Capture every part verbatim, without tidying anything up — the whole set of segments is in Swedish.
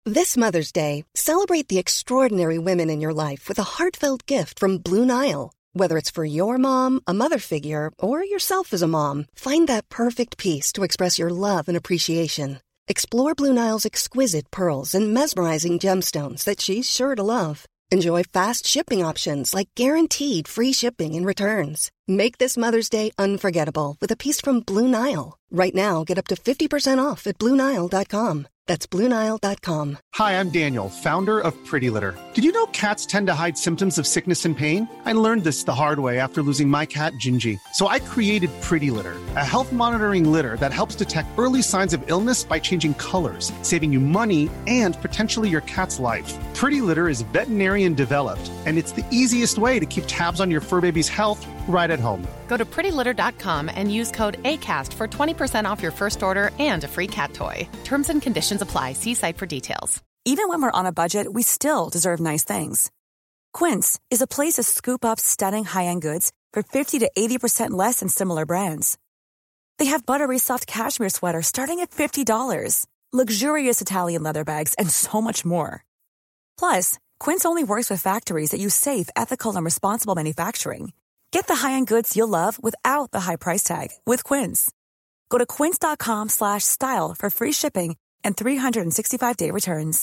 This Mother's Day, celebrate the extraordinary women in your life with a heartfelt gift from Blue Nile. Whether it's for your mom, a mother figure, or yourself as a mom, find that perfect piece to express your love and appreciation. Explore Blue Nile's exquisite pearls and mesmerizing gemstones that she's sure to love. Enjoy fast shipping options like guaranteed free shipping and returns. Make this Mother's Day unforgettable with a piece from Blue Nile. Right now, get up to fifty percent off at blue nile dot com. That's blue nile dot com. Hi, I'm Daniel, founder of Pretty Litter. Did you know cats tend to hide symptoms of sickness and pain? I learned this the hard way after losing my cat, Gingy. So I created Pretty Litter, a health monitoring litter that helps detect early signs of illness by changing colors, saving you money and potentially your cat's life. Pretty Litter is veterinarian developed, and it's the easiest way to keep tabs on your fur baby's health right at home. Go to pretty litter dot com and use code ACAST for twenty percent off your first order and a free cat toy. Terms and conditions apply. See site for details. Even when we're on a budget, we still deserve nice things. Quince is a place to scoop up stunning high-end goods for fifty to eighty percent less than similar brands. They have buttery soft cashmere sweaters starting at fifty dollars, luxurious Italian leather bags, and so much more. Plus, Quince only works with factories that use safe, ethical, and responsible manufacturing. Get the high-end goods you'll love without the high price tag with Quince. Go to quince dot com slash style for free shipping and three sixty-five day returns.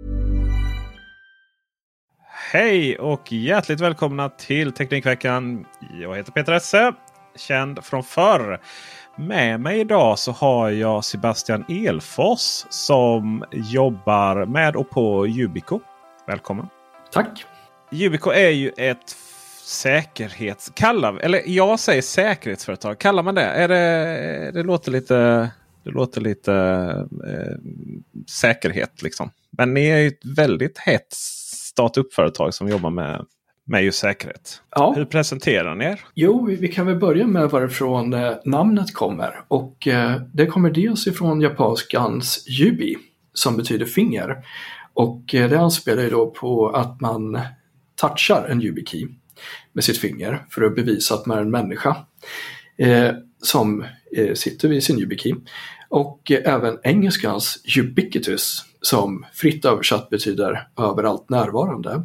Hej och hjärtligt välkomna till Teknikveckan. Jag heter Peter Esse, känd från förr. Med mig idag så har jag Sebastian Elfors som jobbar med och på Yubico. Välkommen. Tack. Yubico är ju ett säkerhets... Kallar, eller jag säger säkerhetsföretag. Kallar man det? Är det, det låter lite... Det låter lite eh, säkerhet liksom. Men ni är ju ett väldigt hett startup-företag som jobbar med, med just säkerhet. Ja. Hur presenterar ni er? Jo, vi, vi kan väl börja med varifrån eh, namnet kommer. Och eh, det kommer dels ifrån japanskans yubi som betyder finger. Och eh, det anspelar ju då på att man touchar en YubiKey med sitt finger för att bevisa att man är en människa. Eh, som eh, sitter vid sin YubiKey. Och eh, även engelskans ubiquitous som fritt översatt betyder överallt närvarande.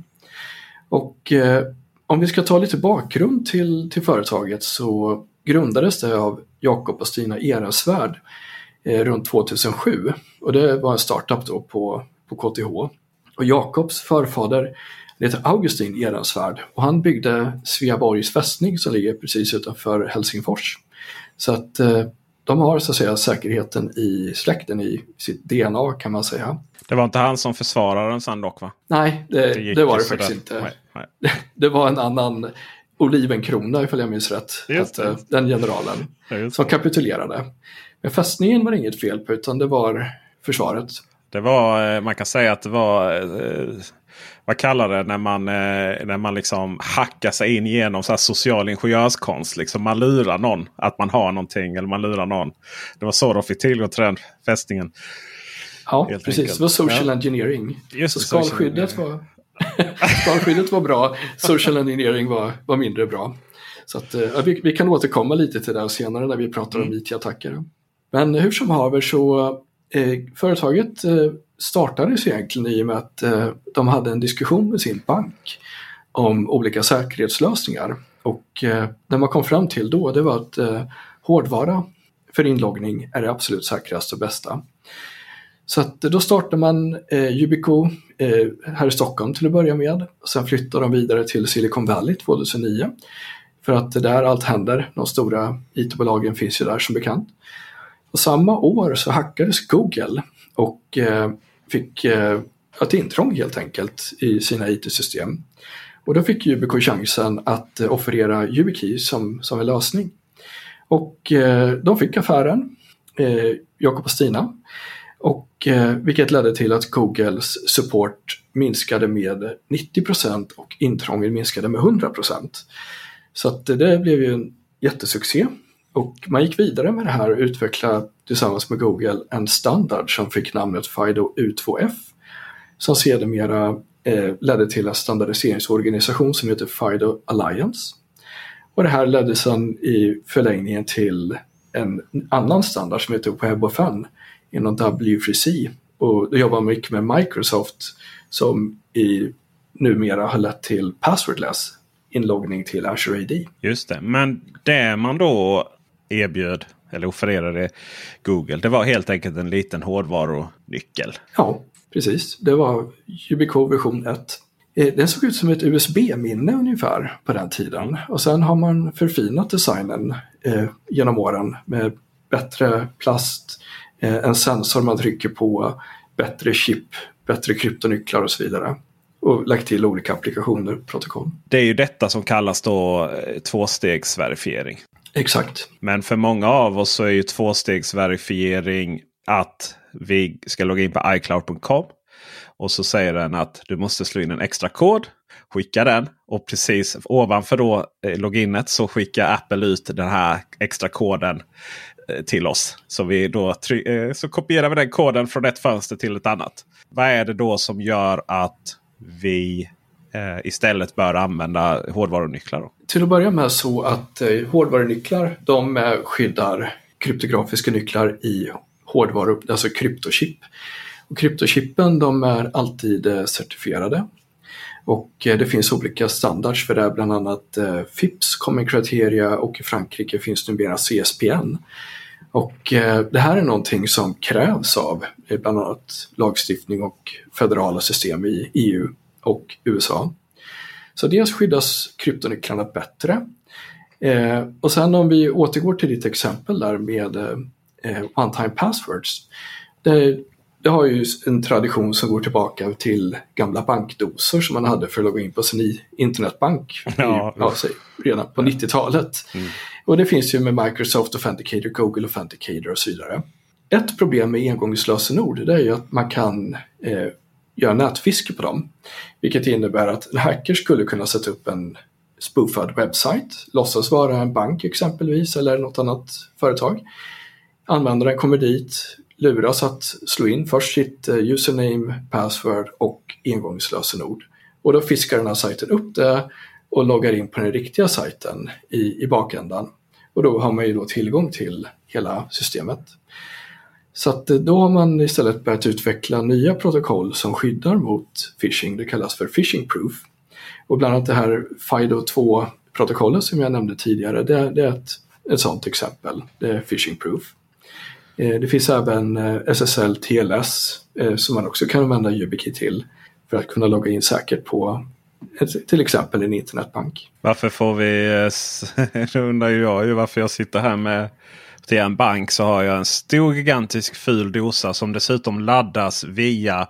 Och eh, om vi ska ta lite bakgrund till, till företaget så grundades det av Jakob och Stina Ehrensvärd eh, runt tvåtusensju. Och det var en startup då på, på K T H. Och Jakobs förfader heter Augustin Ehrensvärd och han byggde Sveaborgs fästning som ligger precis utanför Helsingfors. Så att eh, de har så att säga säkerheten i släkten i sitt D N A kan man säga. Det var inte han som försvarade den sen dock va? Nej, det, det, det var det faktiskt där. inte. Nej, nej. Det, det var en annan Olivenkrona ifall jag minns rätt. Att, eh, den generalen som kapitulerade. Men fästningen var inget fel på utan det var försvaret. Det var, man kan säga att det var, eh, vad kallar det när man, eh, när man liksom hackar sig in genom så här social ingenjörskonst. Liksom man lurar någon att man har någonting eller man lurar någon. Det var så de fick tillgång till den fästningen. Ja, precis. Enkelt. Det var social ja. engineering. Just så skalskyddet var, skalskyddet var bra, social engineering var, var mindre bra. Så att, eh, vi, vi kan återkomma lite till det senare när vi pratar mm. om I T-attacker. Men hur som haver så... Eh, företaget eh, startades egentligen i och med att eh, de hade en diskussion med sin bank om olika säkerhetslösningar. Och eh, det man kom fram till då det var att eh, hårdvara för inloggning är det absolut säkraste och bästa. Så att, då startade man eh, Yubico eh, här i Stockholm till att börja med. Och sen flyttade de vidare till Silicon Valley tjugohundranio. För att det där allt händer. De stora I T-bolagen finns ju där som bekant. Och samma år så hackades Google och eh, fick eh, ett intrång helt enkelt i sina I T-system. Och då fick Yubico chansen att eh, offerera YubiKey som, som en lösning. Och eh, de fick affären, eh, Jakob och Stina. Och, eh, vilket ledde till att Googles support minskade med nittio procent och intrången minskade med hundra procent. Så att det blev ju en jättesuccé. Och man gick vidare med det här och utvecklade tillsammans med Google en standard som fick namnet FIDO U två F. Som sedermera eh, ledde till en standardiseringsorganisation som heter FIDO Alliance. Och det här ledde sedan i förlängningen till en annan standard som heter WebOFN inom W tre C och då jobbar man mycket med Microsoft som i numera har lett till passwordless inloggning till Azure A D. Just det, men det man då erbjöd eller offererade Google, det var helt enkelt en liten hårdvarunyckel. Ja, precis. Det var U B K version ett. Den såg ut som ett U S B-minne ungefär på den tiden. Och sen har man förfinat designen eh, genom åren med bättre plast, eh, en sensor man trycker på, bättre chip, bättre kryptonycklar och så vidare. Och lagt till olika applikationer, protokoll. Det är ju detta som kallas då tvåstegsverifiering. Exakt. Men för många av oss så är ju tvåstegsverifiering att vi ska logga in på i cloud punkt com. Och så säger den att du måste slå in en extra kod. Skicka den. Och precis ovanför då eh, loginet så skickar Apple ut den här extra koden eh, till oss. Så, vi då try- eh, så kopierar vi den koden från ett fönster till ett annat. Vad är det då som gör att vi eh, istället bör använda hårdvarunycklar då? Till att börja med så att eh, hårdvarunycklar de eh, skyddar kryptografiska nycklar i hårdvaru, alltså kryptochip. Och kryptochippen de är alltid eh, certifierade. Och eh, det finns olika standards för det, bland annat eh, F I P S, Common Criteria, och i Frankrike finns numera C S P N. Och eh, det här är någonting som krävs av eh, bland annat lagstiftning och federala system i E U och U S A. Så dels skyddas kryptonycklarna bättre. Eh, och sen om vi återgår till ditt exempel där med eh, one-time passwords. Det, det har ju en tradition som går tillbaka till gamla bankdosor som man hade för att logga in på sin internetbank ja. i, ja, säg, redan på nittiotalet. Mm. Och det finns ju med Microsoft Authenticator, Google Authenticator och så vidare. Ett problem med engångslösenord det är ju att man kan eh, göra nätfiske på dem. Vilket innebär att en hacker skulle kunna sätta upp en spoofad webbsite, låtsas vara en bank exempelvis eller något annat företag. Användaren kommer dit, luras att slå in först sitt username, password och engångslösenord. Och då fiskar den här sajten upp det och loggar in på den riktiga sajten i, i bakändan. Och då har man ju då tillgång till hela systemet. Så att då har man istället börjat utveckla nya protokoll som skyddar mot phishing. Det kallas för phishing proof. Och bland annat det här FIDO två-protokollet som jag nämnde tidigare, det, det är ett, ett sådant exempel. Det är phishing proof. Det finns även S S L T L S som man också kan använda YubiKey till för att kunna logga in säkert på till exempel en internetbank. Varför får vi, då undrar jag ju varför jag sitter här med till en bank så har jag en stor gigantisk ful dosa som dessutom laddas via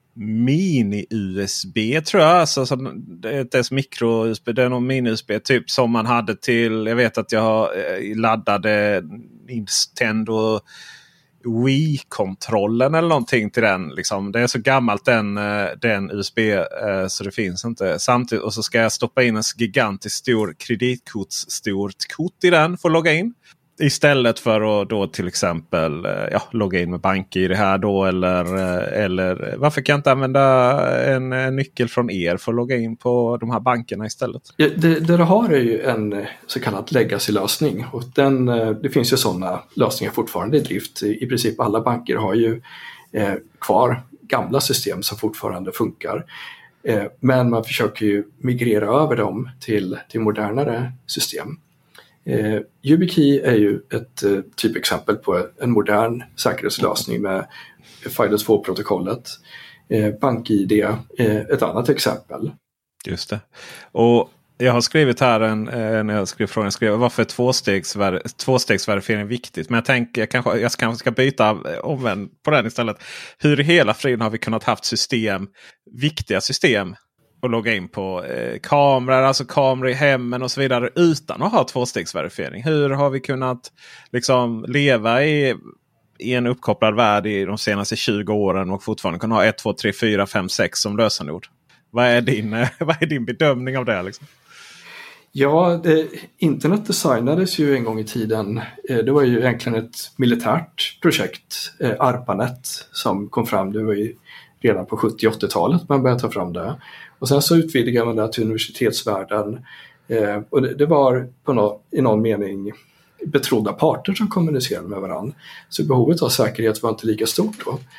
mini-U S B tror jag. Alltså, det är inte ens micro-U S B, det är någon mini-U S B typ som man hade till, jag vet att jag har laddade Nintendo Wii-kontrollen eller någonting till den. Liksom. Det är så gammalt den, den U S B så det finns inte. Samtidigt, och så ska jag stoppa in en gigantisk stor kreditkortsstort kort i den för att logga in. Istället för att då till exempel ja, logga in med bank i det här då. Eller, eller varför kan jag inte använda en, en nyckel från er för att logga in på de här bankerna istället? Ja, det, det du har är ju en så kallad legacy-lösning. Och den, det finns ju sådana lösningar fortfarande i drift. I princip alla banker har ju eh, kvar gamla system som fortfarande funkar. Eh, men man försöker ju migrera över dem till, till modernare system. Eh, YubiKey är ju ett eh, typexempel på en modern säkerhetslösning med FIDO två-protokollet. Eh, BankID är eh, ett annat exempel. Just det. Och jag har skrivit här en, eh, när jag skrev frågan, jag skrev varför är tvåstegsver- tvåstegsverifiering viktigt. Men jag tänker jag kanske, jag kanske ska byta omvänd på den istället. Hur i hela friden har vi kunnat haft system, viktiga system och logga in på eh, kameror, alltså kameror i hemmen och så vidare utan att ha tvåstegsverifiering. Hur har vi kunnat liksom leva i, i en uppkopplad värld i de senaste tjugo åren och fortfarande kunna ha ett, två, tre, fyra, fem, sex som lösenord? Vad är din, eh, vad är din bedömning av det liksom? Ja, det, internet designades ju en gång i tiden. Eh, det var ju egentligen ett militärt projekt, eh, ARPANET, som kom fram. Det var ju redan på sjuttio- och åttiotalet man började ta fram det. Och sen så utvidgade man det till universitetsvärlden. Eh, och det, det var på no, i någon mening betrodda parter som kommunicerade med varandra. Så behovet av säkerhet var inte lika stort då.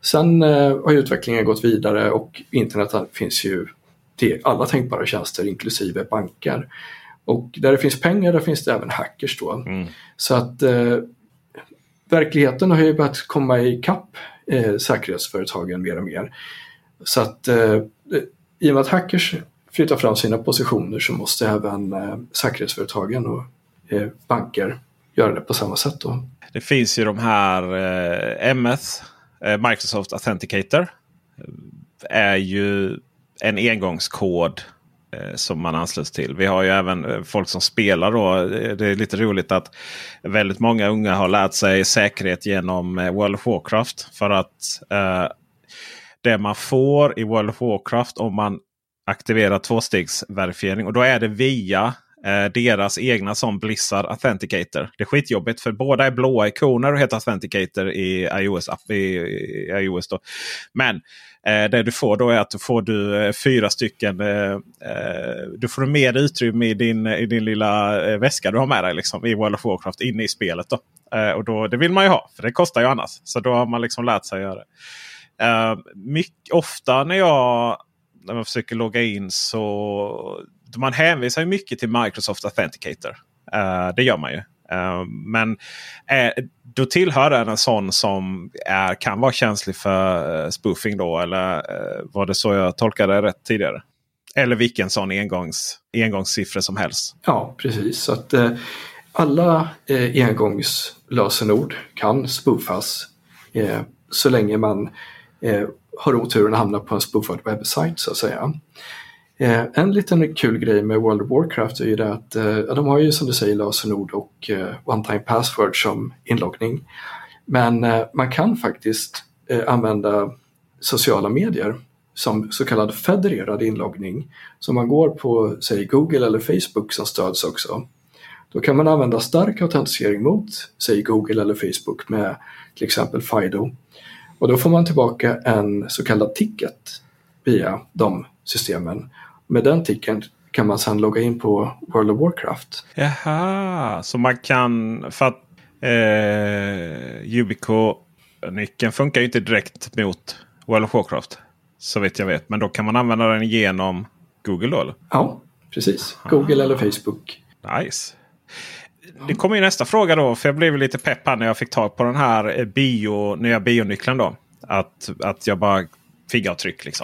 Sen eh, har utvecklingen gått vidare och internet finns ju till alla tänkbara tjänster inklusive banker. Och där det finns pengar, där finns det även hackers då. Mm. Så att eh, verkligheten har ju börjat komma i kapp eh, säkerhetsföretagen mer och mer. Så att eh, i och med att hackers flyttar fram sina positioner så måste även eh, säkerhetsföretagen och eh, banker göra det på samma sätt då. Det finns ju de här eh, M S, eh, Microsoft Authenticator, är ju en engångskod eh, som man ansluts till. Vi har ju även eh, folk som spelar då. Det är lite roligt att väldigt många unga har lärt sig säkerhet genom eh, World of Warcraft. För att eh, det man får i World of Warcraft om man aktiverar tvåstegsverifiering, och då är det via eh, deras egna som Blizzard Authenticator. Det är skitjobbigt för båda är blåa ikoner och heter Authenticator i iOS-app i, i iOS då. Men eh, det du får då är att du får du eh, fyra stycken eh, eh, du får mer utrymme i din, i din lilla eh, väska du har med dig liksom, i World of Warcraft inne i spelet då. Eh, och då, det vill man ju ha, för det kostar ju annars. Så då har man liksom lärt sig att göra det. Eh, mycket, ofta när jag när man försöker logga in så man hänvisar ju mycket till Microsoft Authenticator. Uh, det gör man ju. Uh, men uh, då tillhör den en sån som är, kan vara känslig för uh, spoofing då. Eller uh, var det så jag tolkade rätt tidigare? Eller vilken sån engångs, engångssiffra som helst. Ja, precis. Så att uh, alla uh, engångslösenord kan spoofas uh, så länge man uh, har oturen att hamna på en spoofad webbsite så att säga. Eh, en liten kul grej med World of Warcraft är ju det att eh, de har ju som du säger lösenord och eh, one-time password som inloggning. Men eh, man kan faktiskt eh, använda sociala medier som så kallad federerad inloggning. Så man går på säg Google eller Facebook som stöds också. Då kan man använda stark autentisering mot säg Google eller Facebook med till exempel FIDO. Och då får man tillbaka en så kallad ticket via de systemen. Med den ticken kan man sedan logga in på World of Warcraft. Jaha, så man kan... För att eh, U B K-nyckeln funkar ju inte direkt mot World of Warcraft. Så vet jag vet. Men då kan man använda den genom Google då, eller? Ja, precis. Google Aha. eller Facebook. Nice. Det kommer ju nästa fråga då, för jag blev lite pepp här när jag fick tag på den här bio, nya bionyckeln då. Att, att jag bara fingeravtryck liksom.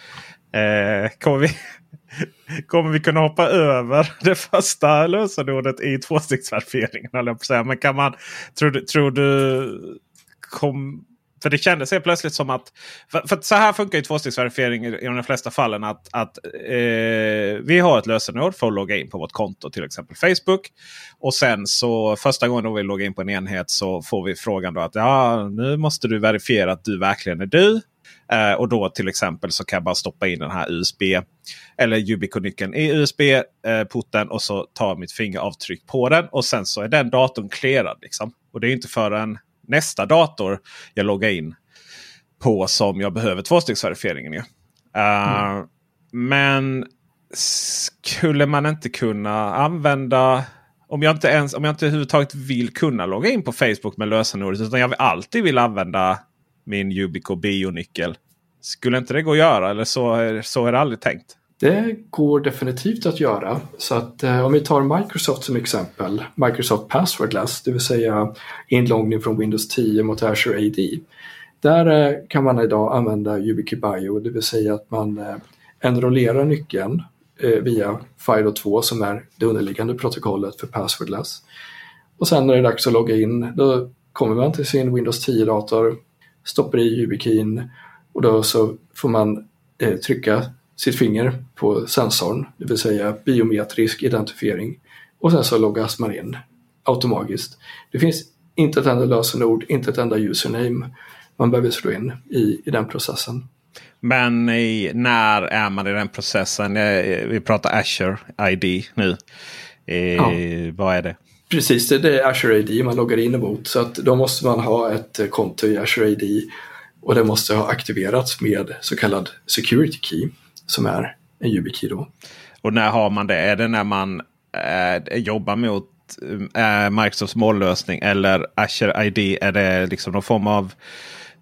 Eh, kommer, vi, kommer vi kunna hoppa över det första lösenordet i tvåstegsverifieringen? Eller på säga. Men kan man, tror du, tror du kom, för det kändes helt plötsligt som att, för, för så här funkar ju tvåstegsverifiering i, i de flesta fallen att, att eh, vi har ett lösenord för att logga in på vårt konto, till exempel Facebook. Och sen så första gången då vi loggar in på en enhet så får vi frågan då att ja, nu måste du verifiera att du verkligen är du. Uh, och då till exempel så kan jag bara stoppa in den här U S B eller U B K-nyckeln i U S B-porten och så tar mitt fingeravtryck på den. Och sen så är den datorn clearad liksom. Och det är inte förrän nästa dator jag loggar in på som jag behöver tvåstegsverifieringen. Ja. Uh, mm. Men skulle man inte kunna använda... Om jag inte ens om jag inte överhuvudtaget vill kunna logga in på Facebook med lösenordet, utan jag alltid vill använda min U B K-bionyckel. Skulle inte det gå att göra? Eller så, så är det aldrig tänkt? Det går definitivt att göra. Så att eh, om vi tar Microsoft som exempel. Microsoft Passwordless, det vill säga inloggning från Windows tio mot Azure A D. Där eh, kan man idag använda U B K-bio. Det vill säga att man eh, enrollerar nyckeln eh, via FIDO två som är det underliggande protokollet för Passwordless. Och sen när det är dags att logga in, då kommer man till sin Windows tio-dator, stoppar i U B K-in och då så får man eh, trycka sitt finger på sensorn, det vill säga biometrisk identifiering, och sen så loggas man in automatiskt. Det finns inte ett enda lösenord, inte ett enda username man behöver slå in i, i den processen. Men i, när är man i den processen? Vi pratar Azure I D nu. E, ja. Vad är det? Precis, det är Azure A D man loggar in emot, så att då måste man ha ett konto i Azure A D och det måste ha aktiverats med så kallad security key som är en U B K då. Och när har man det? Är det när man äh, jobbar mot äh, Microsofts mållösning eller Azure I D? Är det liksom någon form av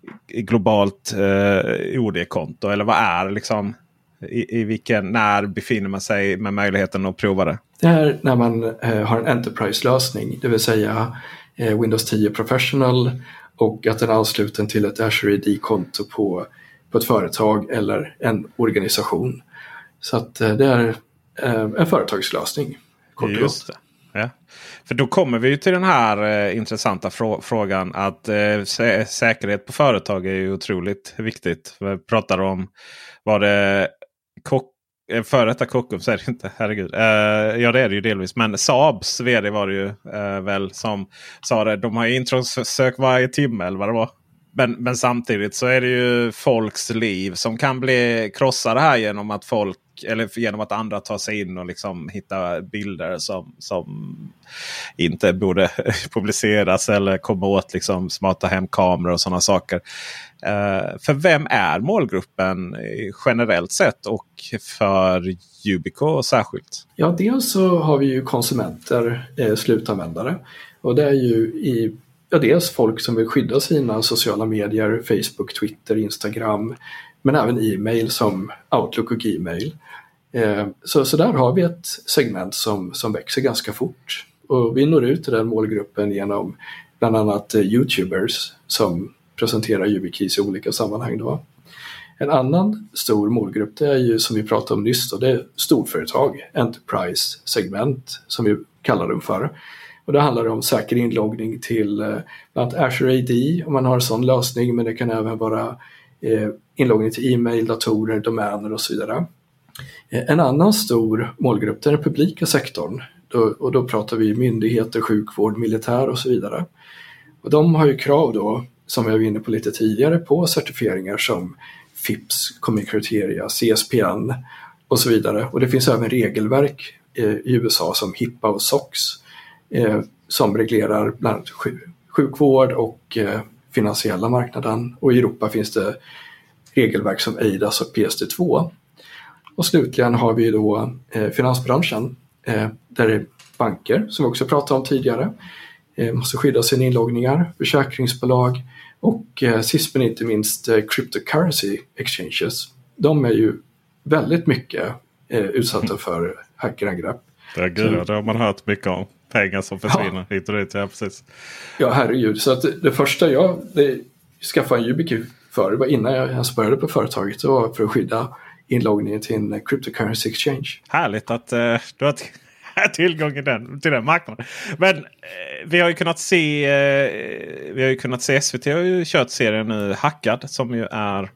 globalt eh, O D-konto? Eller vad är liksom, i, i vilken, när befinner man sig med möjligheten att prova det? Det är när man eh, har en Enterprise-lösning, det vill säga eh, Windows tio Professional, och att den är ansluten till ett Azure A D-konto på, på ett företag eller en organisation. Så att eh, det är eh, en företagslösning. Kort och Just det. Ja. För då kommer vi till den här eh, intressanta frå- frågan att eh, sä- säkerhet på företag är ju otroligt viktigt. Vi pratar om, var det kock, eh, före detta Kockums är det inte, herregud. Eh, ja det är det ju delvis, men Saabs vd var det ju eh, väl som sa det, de har ju introsök varje timme eller vad det var. Men, men samtidigt så är det ju folks liv som kan bli krossade här genom att folk, eller genom att andra tar sig in och liksom hitta bilder som, som inte borde publiceras eller komma åt liksom smarta hem kameror och sådana saker. Uh, för vem är målgruppen generellt sett och för Yubico särskilt? Ja, dels så har vi ju konsumenter, eh, slutanvändare, och det är ju i Ja, dels folk som vill skydda sina sociala medier, Facebook, Twitter, Instagram, men även e-mail som Outlook och Gmail. Eh, så, så där har vi ett segment som, som växer ganska fort. Och vi når ut till den målgruppen genom bland annat eh, YouTubers som presenterar YubiKeys i olika sammanhang då. En annan stor målgrupp, det är ju som vi pratade om nyss då, det är storföretag, enterprise-segment som vi kallar dem för. Och det handlar om säker inloggning till eh, bland annat Azure A D om man har en sån lösning, men det kan även vara eh, inloggning till e-mail, datorer, domäner och så vidare. Eh, en annan stor målgrupp är den publika sektorn, då, och då pratar vi myndigheter, sjukvård, militär och så vidare. Och de har ju krav då, som jag var inne på lite tidigare, på certifieringar som F I P S, Common Criteria, C S P N och så vidare. Och det finns även regelverk eh, i U S A som HIPAA och SOX eh, som reglerar bland annat sjuk- sjukvård och eh, finansiella marknaden. Och i Europa finns det regelverk som EIDAS och P S D två. Och slutligen har vi då eh, finansbranschen eh, där det är banker, som vi också pratade om tidigare, eh, måste skydda sina inloggningar, försäkringsbolag och eh, sist men inte minst eh, cryptocurrency exchanges. De är ju väldigt mycket eh, utsatta för hackerangrepp. Det är gud, det har man hört mycket om. Pengar som försvinner ja. hit och dit, ja precis. Ja, herregud. Så att det, det första jag det, skaffade en YubiKey för, det var innan jag ens började på företaget, det var för att skydda inloggningen till en cryptocurrency exchange. Härligt att uh, du har tillgång till den, till den marknaden. Men uh, vi har ju kunnat se uh, vi har ju kunnat se S V T har ju kört serien nu Hackad, som ju är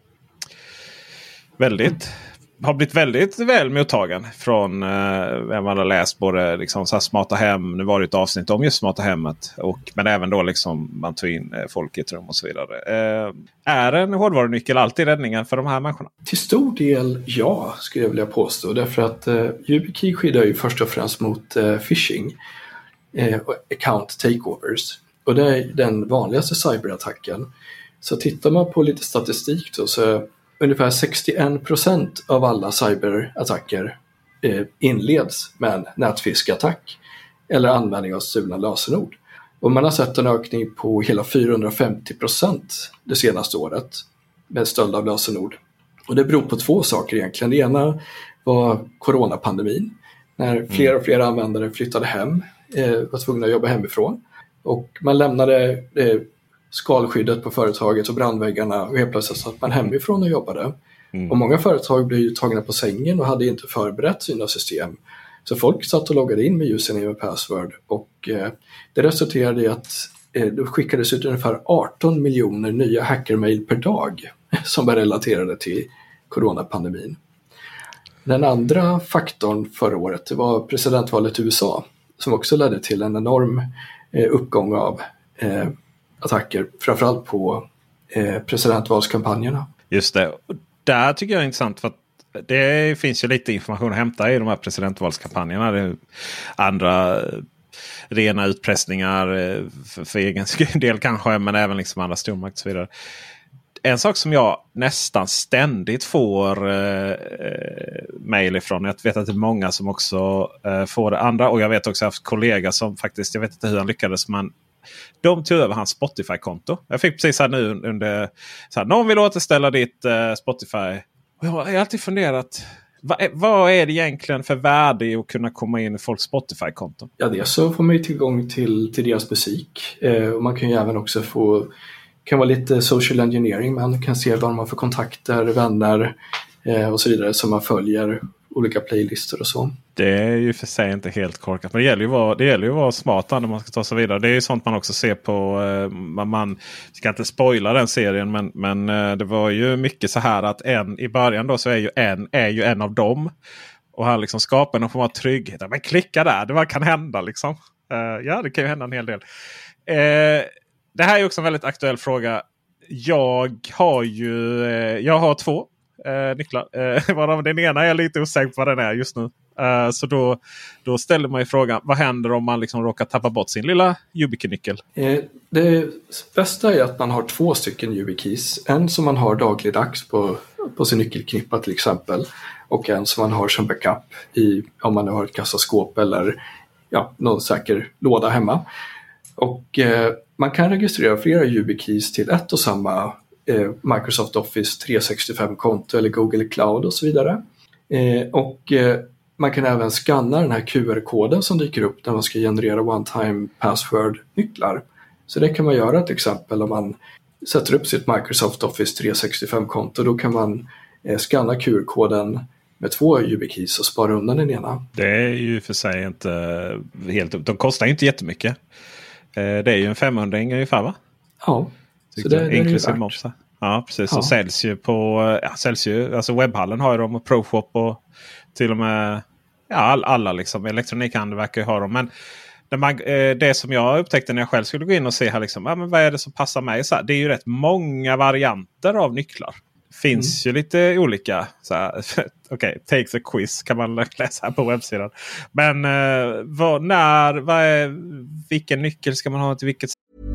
väldigt mm. har blivit väldigt väl mottagen från eh, vem man har läst både liksom, så här, smarta hem. Nu var det ett avsnitt om just smarta hemmet. Och, men även då liksom, man tog in eh, folk i ett rum och så vidare. Eh, är en hårdvarunyckel alltid räddningen för de här människorna? Till stor del ja, skulle jag vilja påstå. Därför att eh, YubiKey skyddar ju först och främst mot eh, phishing eh, och account takeovers. Och det är den vanligaste cyberattacken. Så tittar man på lite statistik då, så ungefär sextioen procent av alla cyberattacker eh, inleds med en nätfiskattack eller användning av stulna lösenord. Och man har sett en ökning på hela fyrahundrafemtio procent det senaste året med stöld av lösenord. Och det beror på två saker egentligen. Det ena var coronapandemin, när fler och fler användare flyttade hem, eh, var tvungna att jobba hemifrån. Och man lämnade eh, skalskyddet på företaget och brandväggarna och helt plötsligt satt man hemifrån och jobbade. Mm. Och många företag blev ju tagna på sängen och hade inte förberett sina system. Så folk satt och loggade in med username och password, och eh, det resulterade i att eh, det skickades ut ungefär arton miljoner nya hackermail per dag som var relaterade till coronapandemin. Den andra faktorn förra året, det var presidentvalet i U S A, som också ledde till en enorm eh, uppgång av eh, attacker, framförallt på eh, presidentvalskampanjerna. Just det. Där tycker jag är intressant, för att det finns ju lite information att hämta i de här presidentvalskampanjerna. Det är andra rena utpressningar för, för egen del kanske, men även liksom andra stormakt och så vidare. En sak som jag nästan ständigt får eh, mejl ifrån. Jag vet att det är många som också eh, får det andra. Och jag vet också att jag har haft kollegor som faktiskt, jag vet inte hur han lyckades, men De tog över hans Spotify-konto. Jag fick precis här nu under... Så här, någon vill återställa ditt uh, Spotify. Och jag har alltid funderat... Vad är, vad är det egentligen för värde i att kunna komma in i folks Spotify-konton? Ja, det så får man ju tillgång till, till deras musik. Eh, och man kan ju även också få... kan vara lite social engineering. Man kan se vad de har för kontakter, vänner eh, och så vidare som man följer. Olika playlister och så. Det är ju för sig inte helt korkat. Men det gäller ju att vara, det gäller ju att vara smart när man ska ta sig vidare. Det är ju sånt man också ser på... Eh, man ska inte spoila den serien. Men, men eh, det var ju mycket så här att en i början då så är ju en, är ju en av dem. Och han liksom skapar någon form av trygghet. Men klicka där, det vad kan hända liksom. Eh, ja, det kan ju hända en hel del. Eh, det här är ju också en väldigt aktuell fråga. Jag har ju... Eh, jag har två. Uh, nycklar. Uh, varav den ena är lite osäker på vad den är just nu. Uh, så då, då ställer man ju frågan, vad händer om man liksom råkar tappa bort sin lilla YubiKey-nyckel? Eh, det bästa är att man har två stycken YubiKeys. En som man har dagligdags på, på sin nyckelknippa till exempel. Och en som man har som backup i, om man har ett kassaskåp eller ja, någon säker låda hemma. Och eh, man kan registrera flera YubiKeys till ett och samma Microsoft Office tre sextiofem-konto eller Google Cloud och så vidare. Eh, och eh, man kan även scanna den här Q R-koden som dyker upp när man ska generera one-time password-nycklar. Så det kan man göra till exempel om man sätter upp sitt Microsoft Office tre sextiofem-konto. Då kan man eh, scanna Q R-koden med två YubiKeys och spara undan den ena. Det är ju för sig inte helt... De kostar inte jättemycket. Eh, det är ju en femhundra ungefär, va? Ja. Så det, det inklusive moms. Ja, precis. Ja. Och säljs ju på... Ja, säljs ju, alltså webbhallen har ju dem och ProShop och till och med... Ja, all, alla liksom. Elektronikhandel verkar ju ha dem. Men när man, eh, det som jag upptäckte när jag själv skulle gå in och se här liksom... Ja, men vad är det som passar mig? Så här, det är ju rätt många varianter av nycklar. Finns mm. ju lite olika. Okej, okay, take the quiz kan man läsa här på webbsidan. Men eh, vad, när... Vad är, vilken nyckel ska man ha till vilket...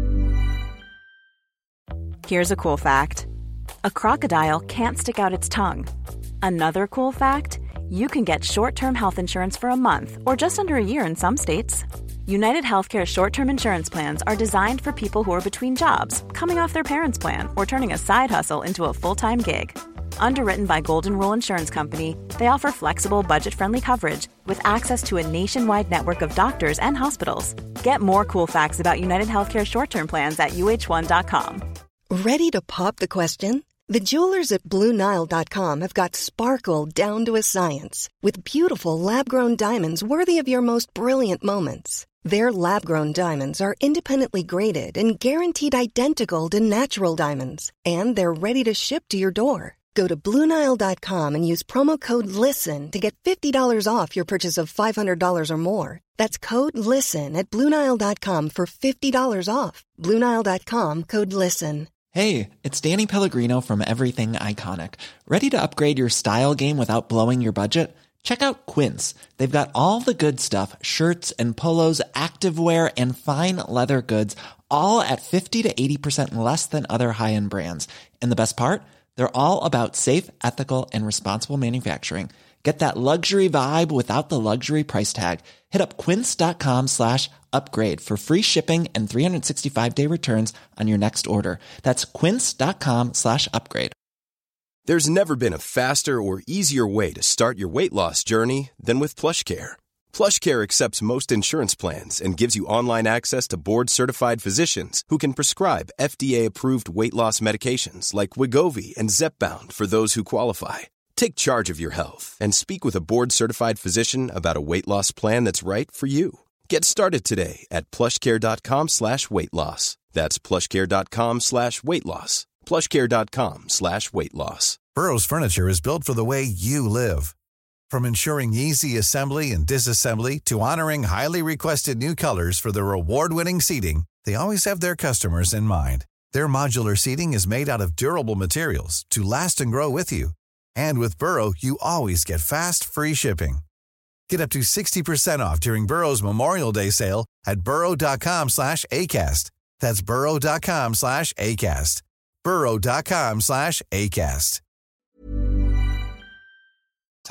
Here's a cool fact. A crocodile can't stick out its tongue. Another cool fact, you can get short-term health insurance for a month or just under a year in some states. United Healthcare short-term insurance plans are designed for people who are between jobs, coming off their parents' plan, or turning a side hustle into a full-time gig. Underwritten by Golden Rule Insurance Company, they offer flexible, budget-friendly coverage with access to a nationwide network of doctors and hospitals. Get more cool facts about United Healthcare short-term plans at U H one dot com. Ready to pop the question? The jewelers at Blue Nile dot com have got sparkle down to a science with beautiful lab-grown diamonds worthy of your most brilliant moments. Their lab-grown diamonds are independently graded and guaranteed identical to natural diamonds, and they're ready to ship to your door. Go to Blue Nile dot com and use promo code LISTEN to get fifty dollars off your purchase of five hundred dollars or more. That's code LISTEN at Blue Nile dot com for fifty dollars off. Blue Nile dot com, code LISTEN. Hey, it's Danny Pellegrino from Everything Iconic. Ready to upgrade your style game without blowing your budget? Check out Quince. They've got all the good stuff, shirts and polos, activewear, and fine leather goods, all at fifty to eighty percent less than other high-end brands. And the best part? They're all about safe, ethical, and responsible manufacturing. Get that luxury vibe without the luxury price tag. Hit up quince.com slash upgrade for free shipping and three sixty-five day returns on your next order. That's quince.com slash upgrade. There's never been a faster or easier way to start your weight loss journey than with PlushCare. PlushCare accepts most insurance plans and gives you online access to board-certified physicians who can prescribe F D A-approved weight loss medications like Wegovy and Zepbound for those who qualify. Take charge of your health and speak with a board-certified physician about a weight loss plan that's right for you. Get started today at plushcare.com slash weight loss. That's plushcare.com slash weight loss. plushcare.com slash weight loss. Burrow's furniture is built for the way you live. From ensuring easy assembly and disassembly to honoring highly requested new colors for their award-winning seating, they always have their customers in mind. Their modular seating is made out of durable materials to last and grow with you. And with Burrow, you always get fast, free shipping. Get up to sixty percent off during Burrow's Memorial Day sale at burrow.com slash ACAST. That's burrow.com slash ACAST. burrow.com slash ACAST.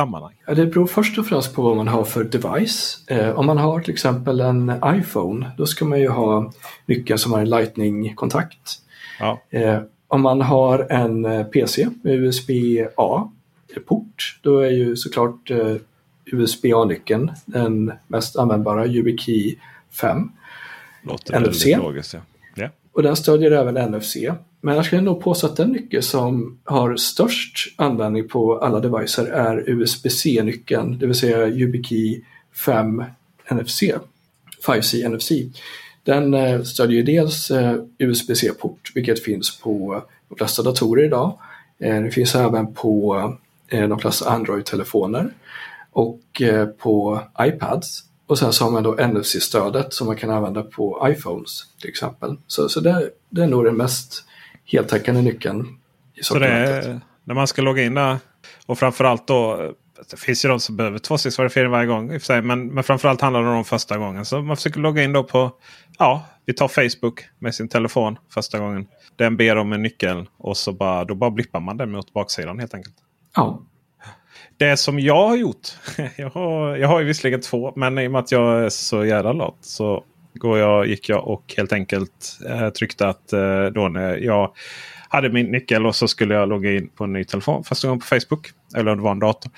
sammanhang? Ja, det beror först och främst på vad man har för device. Eh, om man har till exempel en iPhone, då ska man ju ha nyckeln som har en Lightning-kontakt. Ja. Eh, om man har en P C med U S B A-port, då är ju såklart eh, U S B A-nyckeln den mest användbara, YubiKey fem. Låter N F C. Logiskt, ja. Yeah. Och den stödjer även N F C. Men jag skulle nog påstå att den nyckeln som har störst användning på alla devicer är U S B C-nyckeln, det vill säga YubiKey fem N F C, fem C N F C. Den eh, stödjer ju dels eh, U S B C-port, vilket finns på de flesta datorer idag. Eh, det finns även på eh, de flesta Android-telefoner och eh, på iPads. Och sen så har man då N F C-stödet som man kan använda på iPhones till exempel. Så, så det, det är nog den mest heltäckande nyckeln i sortimentet. Så det är, när man ska logga in där, och framförallt då, det finns ju de som behöver tvåstegsverifiering varje gång i och för sig, men, men framförallt handlar det om första gången. Så man försöker logga in då på, ja, vi tar Facebook med sin telefon första gången. Den ber om en nyckel och så bara, då bara blippar man den mot baksidan helt enkelt. Ja. Det som jag har gjort, jag har, jag har ju visserligen två, men i och med att jag är så jävla lat så går jag, gick jag och helt enkelt eh, tryckte att eh, då när jag hade min nyckel och så skulle jag logga in på en ny telefon första gången på Facebook, eller om det var en dator,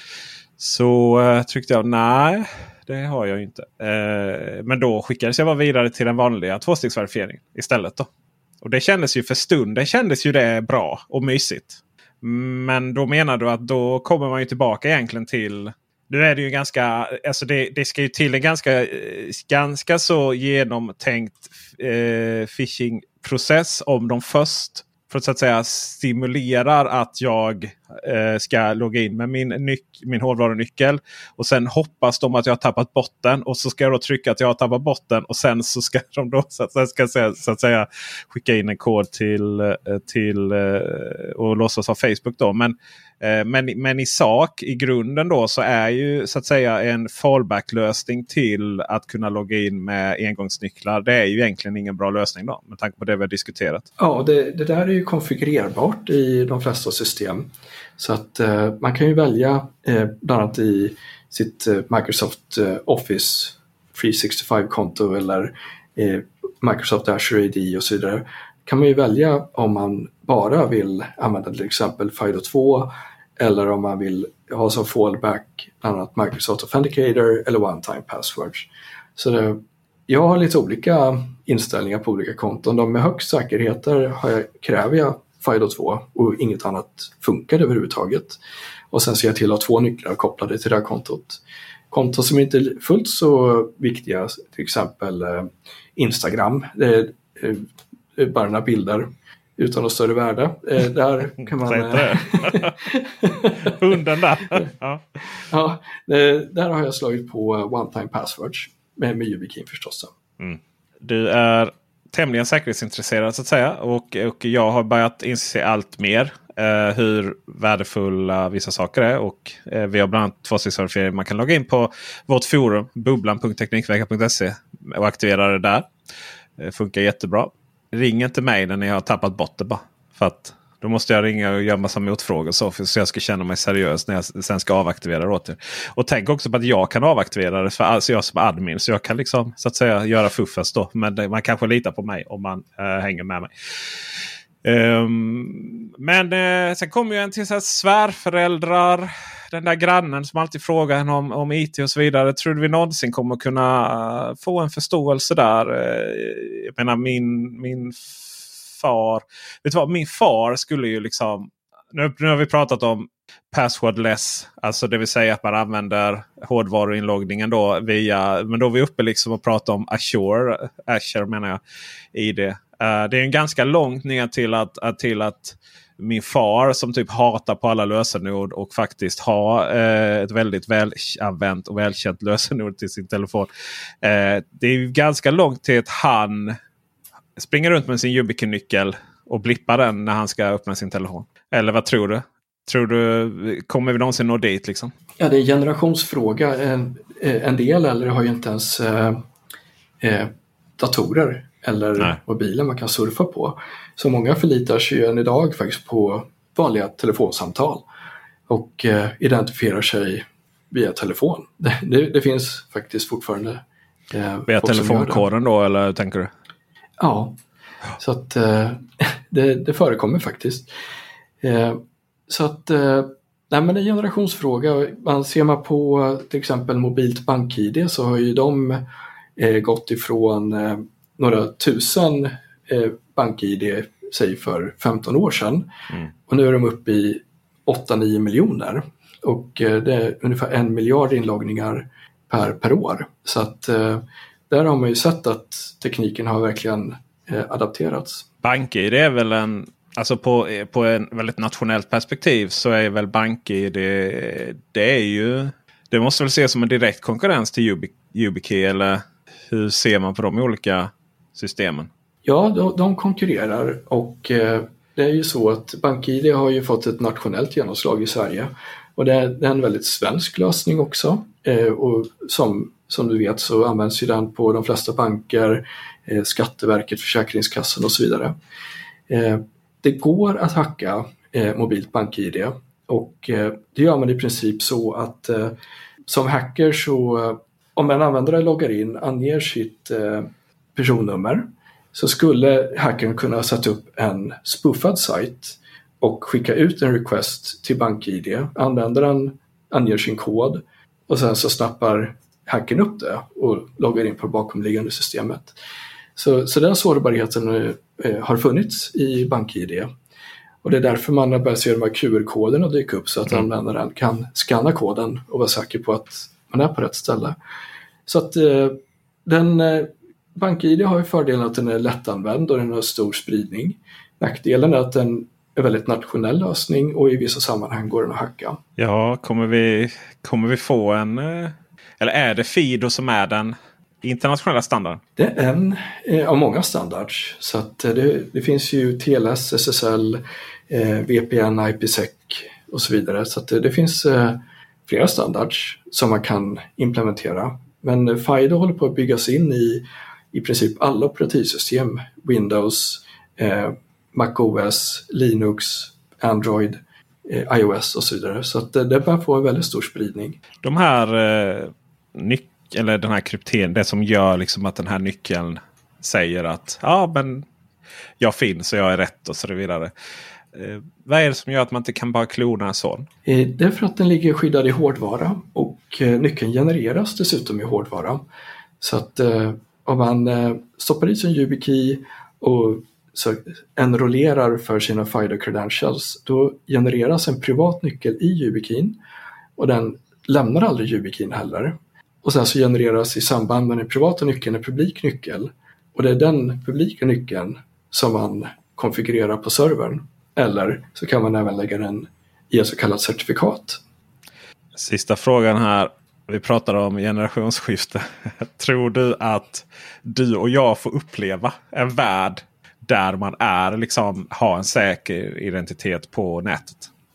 så eh, tryckte jag nej, det har jag ju inte. Eh, men då skickades jag bara vidare till den vanliga tvåstegsverifieringen istället då. Och det kändes ju för stunden, kändes ju det bra och mysigt. Men då menar du att då kommer man ju tillbaka egentligen till... Nu är det ju ganska... Alltså det, det ska ju till en ganska, ganska så genomtänkt eh, phishing-process om de först, för att, så att säga, stimulerar att jag eh, ska logga in med min, nyc- min hårdvarunyckel. Och sen hoppas de att jag har tappat botten. Och så ska jag då trycka att jag har tappat botten. Och sen så ska de då så att, ska säga, så att säga skicka in en kod till, till och låtsas ha Facebook då. Men, men, men i sak, i grunden då, så är ju så att säga en fallback-lösning till att kunna logga in med engångsnycklar. Det är ju egentligen ingen bra lösning då, med tanke på det vi har diskuterat. Ja, det, det där är ju konfigurerbart i de flesta system. Så att eh, man kan ju välja eh, bland annat i sitt eh, Microsoft eh, Office tre sextiofem-konto eller eh, Microsoft Azure A D och så vidare. Kan man ju välja om man bara vill använda till exempel FIDO två eller om man vill ha som fallback bland annat Microsoft Authenticator eller One-Time Passwords. Så det, jag har lite olika inställningar på olika konton. De med högst säkerheter har jag, kräver jag FIDO två och inget annat funkar överhuvudtaget. Och sen ser jag till att ha två nycklar kopplade till det här kontot. Konton som inte är fullt så viktiga, till exempel eh, Instagram. Det är, eh, det är bara några bilder utan något större värde. Eh, där kan man... Eh, Hunden där. Ja, ja eh, där har jag slagit på One-Time Passwords med, med YubiKey förstås. Mm. Du är tämligen säkerhetsintresserad så att säga. Och, och jag har börjat inse allt mer eh, hur värdefulla vissa saker är. Och eh, vi har bland annat tvåstegsverifiering. Man kan logga in på vårt forum bubblan punkt teknikveckan punkt se och aktivera det där. Det funkar jättebra. Ring inte mig när ni har tappat botten bara. För att då måste jag ringa och göra massa motfrågor så, för, så jag ska känna mig seriös när jag sen ska avaktivera det åt er. Och tänk också på att jag kan avaktivera det för alltså jag som admin. Så jag kan liksom så att säga göra fuffas då. Men det, man kanske litar på mig om man äh, hänger med mig. Um, men uh, sen kommer ju en till så här svärföräldrar. Den där grannen som alltid frågar en om, om I T och så vidare. Tror du vi någonsin kommer kunna uh, få en förståelse där? Uh, jag menar min, min far. Vet du vad? Min far skulle ju liksom. Nu, nu har vi pratat om passwordless. Alltså det vill säga att man använder hårdvaruinloggningen då via. Men då är vi uppe liksom och pratar om Azure. Azure menar jag. I det. Uh, det är en ganska långt ner till att, att, till att min far som typ hatar på alla lösenord och faktiskt har uh, ett väldigt välanvänt och välkänt lösenord till sin telefon. Uh, det är ganska långt till att han springer runt med sin YubiKey-nyckel och blippar den när han ska öppna sin telefon. Eller vad tror du? Tror du, kommer vi någonsin nå dit liksom? Ja, det är en generationsfråga. En, en del eller har ju inte ens eh, eh, datorer eller Nej. mobiler man kan surfa på. Så många förlitar sig än idag faktiskt på vanliga telefonsamtal. och eh, identifierar sig via telefon. Det, det, det finns faktiskt fortfarande. Eh, via telefonkoden då, eller tänker du? Ja, så att eh, det, det förekommer faktiskt. Eh, så att eh, nej, men det är en generationsfråga. Man ser man på till exempel mobilt bank-id, så har ju de eh, gått ifrån eh, några tusen eh, bank-id, säg för femton år sedan. Mm. Och nu är de uppe i åtta nio miljoner. Och eh, det är ungefär en miljard inloggningar per, per år. Så att eh, där har man ju sett att tekniken har verkligen eh, adapterats. BankID är väl en, alltså på, på en väldigt nationellt perspektiv så är väl BankID, det, det är ju, det måste väl ses som en direkt konkurrens till YubiKey, eller hur ser man på de olika systemen? Ja, de, de konkurrerar, och eh, det är ju så att BankID har ju fått ett nationellt genomslag i Sverige, och det är, det är en väldigt svensk lösning också, eh, och som Som du vet så används ju den på de flesta banker, eh, Skatteverket, Försäkringskassan och så vidare. Eh, det går att hacka eh, mobilt bank-id, och eh, det gör man i princip så att eh, som hacker så eh, om en användare loggar in, anger sitt eh, personnummer, så skulle hackern kunna sätta upp en spoofad sajt och skicka ut en request till bank-id. Användaren anger sin kod och sen så snappar hacken upp det och loggar in på bakomliggande systemet. Så, så den sårbarheten eh, har funnits i BankID. Och det är därför man har börjat se de här Q R-koderna dyka upp, så att mm. användaren kan scanna koden och vara säker på att man är på rätt ställe. Så att eh, den eh, BankID har ju fördelen att den är lättanvänd och den har stor spridning. Nackdelen är att den är väldigt nationell lösning, och i vissa sammanhang går den att hacka. Ja, kommer vi, kommer vi få en... Eh... Eller är det Fido som är den internationella standarden? Det är en eh, av många standards. Så att, eh, det, det finns ju T L S, S S L, eh, V P N, I P sec och så vidare. Så att, det, det finns eh, flera standards som man kan implementera. Men eh, Fido håller på att byggas in i i princip alla operativsystem. Windows, eh, macOS, Linux, Android, eh, iOS och så vidare. Så att, eh, det bör få en väldigt stor spridning. De här... Eh... Nyc- eller den här krypteringen, det som gör liksom att den här nyckeln säger att ja, men jag finns och jag är rätt och så vidare. Eh, vad är det som gör att man inte kan bara klona en sån? Eh, det är för att den ligger skyddad i hårdvara, och eh, nyckeln genereras dessutom i hårdvara. Så att eh, om man eh, stoppar i sin YubiKey och så enrollerar för sina FIDO credentials, då genereras en privat nyckel i YubiKeyn, och den lämnar aldrig YubiKeyn heller. Och sen så genereras i samband med den privata nyckeln en publik nyckel. Och det är den publika nyckeln som man konfigurerar på servern. Eller så kan man även lägga den i ett så kallat certifikat. Sista frågan här. Vi pratar om generationsskifte. Tror du att du och jag får uppleva en värld där man är liksom har en säker identitet på nätet?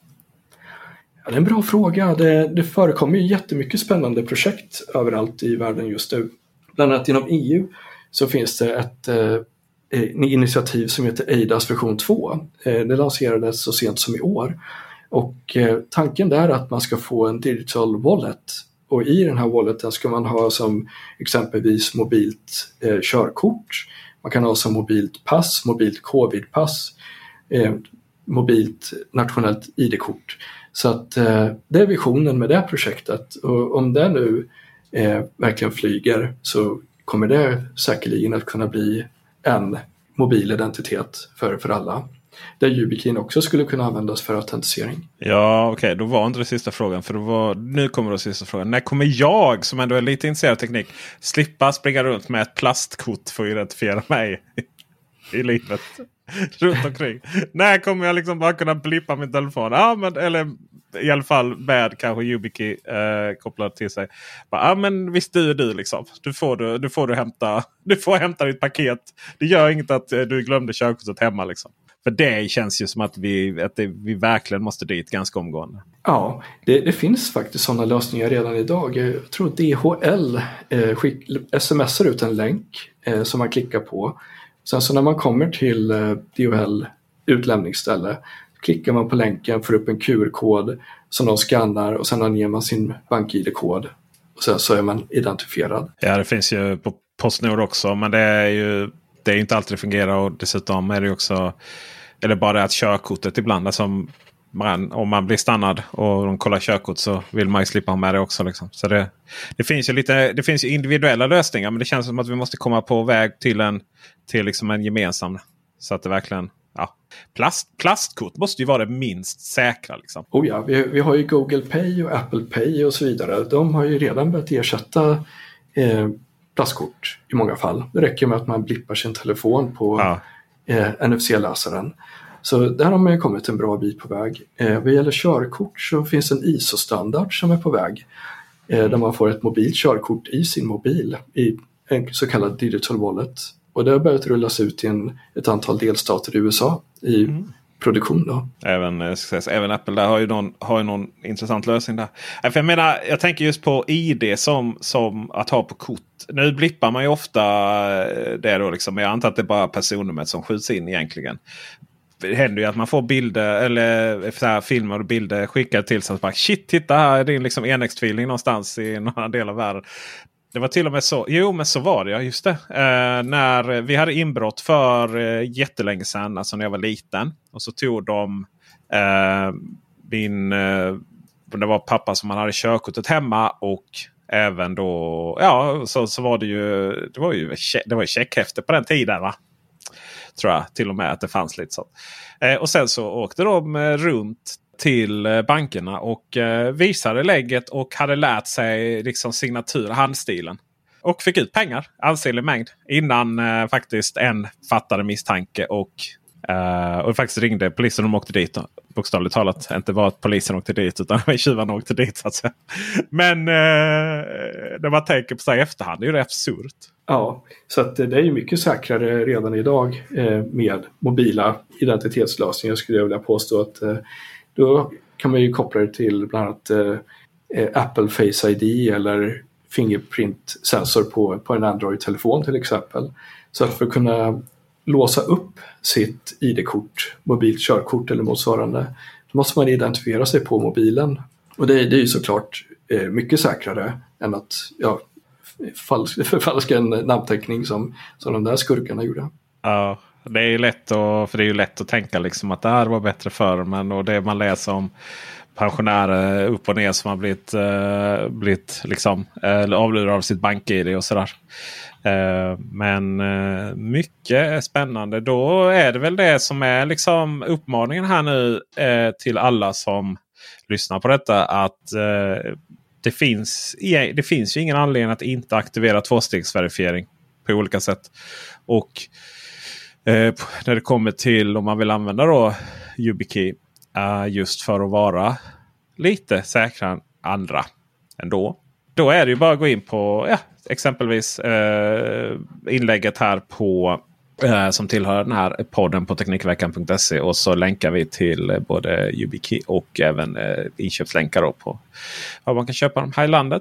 Ja, det är en bra fråga. Det, det förekommer ju jättemycket spännande projekt överallt i världen just nu. Bland annat inom E U så finns det ett eh, initiativ som heter E I D A S version två. Eh, det lanserades så sent som i år. Och eh, tanken där är att man ska få en digital wallet. Och i den här walleten ska man ha som exempelvis mobilt eh, körkort. Man kan ha som mobilt pass, mobilt covid-pass, eh, mobilt nationellt I D-kort. Så att eh, det är visionen med det här projektet, och om det nu eh, verkligen flyger så kommer det säkerligen att kunna bli en mobil identitet för, för alla. Där YubiKeyn också skulle kunna användas för autentisering. Ja, okej. Okay. Då var inte det sista frågan. För då var, nu kommer det sista frågan. När kommer jag, som ändå är lite intresserad av teknik, slippa springa runt med ett plastkort för att identifiera mig i livet? Runt omkring. När kommer jag liksom bara kunna blippa min telefon? Ja, men, eller i alla fall med kanske YubiKey eh, kopplad till sig. Ja, ah, men visst du är du liksom. Du får du, du får du hämta du får hämta ditt paket. Det gör inget att eh, du glömde körkortet hemma liksom. För det känns ju som att vi, att det, vi verkligen måste dit ganska omgående. Ja, det, det finns faktiskt sådana lösningar redan idag. Jag tror D H L eh, skick, smsar ut en länk eh, som man klickar på. Sen så när man kommer till eh, D H L utlämningsställe, klickar man på länken, får upp en Q R-kod som de skannar och sen anger man sin bank-I D-kod och sen så är man identifierad. Ja, det finns ju på Postnord också, men det är ju det är inte alltid det fungerar och dessutom är det också eller bara att körkortet ibland alltså, man, om man blir stannad och de kollar körkort så vill man ju slippa ha med det också. Liksom. Så det, det finns ju lite det finns ju individuella lösningar men det känns som att vi måste komma på väg till en, till liksom en gemensam så att det verkligen ja, plast, plastkort måste ju vara det minst säkra. Liksom. Oh ja, vi, vi har ju Google Pay och Apple Pay och så vidare. De har ju redan börjat ersätta eh, plastkort i många fall. Det räcker med att man blippar sin telefon på ja. eh, N F C-läsaren. Så där har man ju kommit en bra bit på väg. Eh, vad gäller körkort så finns en I S O-standard som är på väg. Eh, där man får ett mobilt körkort i sin mobil i en så kallad digital wallet. Och det har börjat rullas ut i en, ett antal delstater i U S A i mm. produktion. Då. Även, även Apple där har ju någon, har ju någon intressant lösning där. För jag menar, jag tänker just på I D som, som att ha på kort. Nu blippar man ju ofta det då liksom. Jag antar att det är bara personnumret som skjuts in egentligen. Det händer ju att man får bilder eller så här, filmer och bilder skickade till sig. Bara, shit, titta här är din liksom enägstvilling någonstans i någon del av världen. Det var till och med så. Jo, men så var det. Ja, just det. Eh, när vi hade inbrott för eh, jättelänge sedan. Alltså när jag var liten. Och så tog de eh, min... Eh, det var pappa som hade körkortet hemma. Och även då... Ja, så, så var det ju... Det var ju, det var ju checkhäfte på den tiden, va? Tror jag till och med att det fanns lite så. Eh, och sen så åkte de eh, runt till bankerna och eh, visade lägget och hade lärt sig liksom signatur, handstilen. Och fick ut pengar, ansenlig mängd. Innan eh, faktiskt en fattade misstanke och, eh, och faktiskt ringde polisen och de åkte dit. Bokstavligt talat, inte var att polisen åkte dit utan tjuvarna åkte dit. Så att säga. Men eh, när man tänker på sig i efterhand det är ju det absurt. Ja, så att det är ju mycket säkrare redan idag eh, med mobila identitetslösningar skulle jag vilja påstå att eh, då kan man ju koppla det till bland annat eh, Apple Face I D eller Fingerprint-sensor på, på en Android-telefon till exempel. Så att för att kunna låsa upp sitt I D-kort, mobilt körkort eller motsvarande, då måste man identifiera sig på mobilen. Och det, det är ju såklart eh, mycket säkrare än att ja, falsk, förfalska en namnteckning som, som de där skurkarna gjorde. Ja. Det är ju lätt att, för det är ju lätt att tänka liksom att det här var bättre förr. Men och det man läser om pensionärer upp och ner som har blivit, uh, blivit liksom, uh, avlurade av sitt bank-I D och sådär. Uh, men uh, mycket spännande. Då är det väl det som är liksom uppmaningen här nu uh, till alla som lyssnar på detta. Att uh, det, finns, det finns ju ingen anledning att inte aktivera tvåstegsverifiering på olika sätt. Och Eh, när det kommer till om man vill använda då YubiKey eh, just för att vara lite säkrare än andra ändå. Då är det ju bara att gå in på ja, exempelvis eh, inlägget här på eh, som tillhör den här podden på teknikveckan punkt se och så länkar vi till eh, både YubiKey och även eh, inköpslänkar då på vad man kan köpa dem här i landet.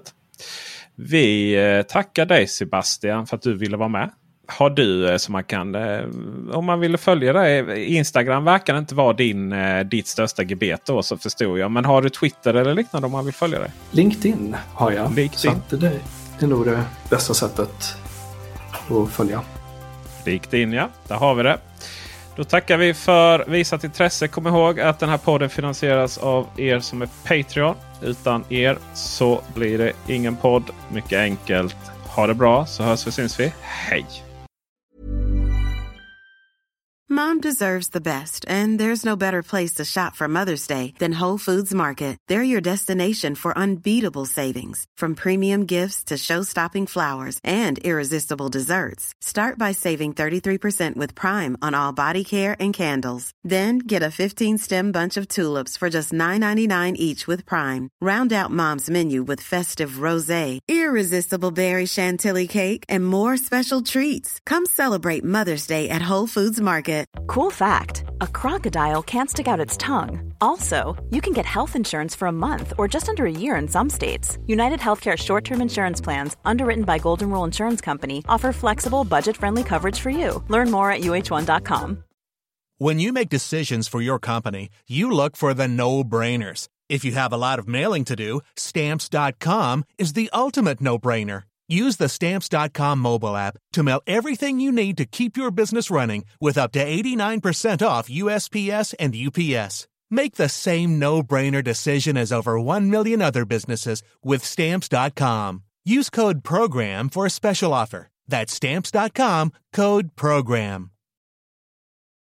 Vi eh, tackar dig Sebastian för att du ville vara med. Har du som man kan, om man ville följa dig, Instagram verkar inte vara din, ditt största gebet då så förstår jag. Men har du Twitter eller liknande om man vill följa dig? LinkedIn har jag. LinkedIn. Så att det är nog det bästa sättet att följa. LinkedIn, ja. Där har vi det. Då tackar vi för visat intresse. Kom ihåg att den här podden finansieras av er som är Patreon. Utan er så blir det ingen podd. Mycket enkelt. Ha det bra så hörs vi syns vi. Hej! Mom deserves the best, and there's no better place to shop for Mother's Day than Whole Foods Market. They're your destination for unbeatable savings, from premium gifts to show-stopping flowers and irresistible desserts. Start by saving thirty-three percent with Prime on all body care and candles. Then get a fifteen-stem bunch of tulips for just nine ninety-nine each with Prime. Round out Mom's menu with festive rosé, irresistible berry chantilly cake, and more special treats. Come celebrate Mother's Day at Whole Foods Market. Cool fact, a crocodile can't stick out its tongue. Also, you can get health insurance for a month or just under a year in some states. United Healthcare short-term insurance plans, underwritten by Golden Rule Insurance Company, offer flexible, budget-friendly coverage for you. Learn more at U H one dot com. When you make decisions for your company, you look for the no-brainers. If you have a lot of mailing to do, Stamps dot com is the ultimate no-brainer. Use the Stamps dot com mobile app to mail everything you need to keep your business running with up to eighty-nine percent off U S P S and U P S. Make the same no-brainer decision as over one million other businesses with Stamps dot com. Use code PROGRAM for a special offer. That's Stamps dot com, code PROGRAM.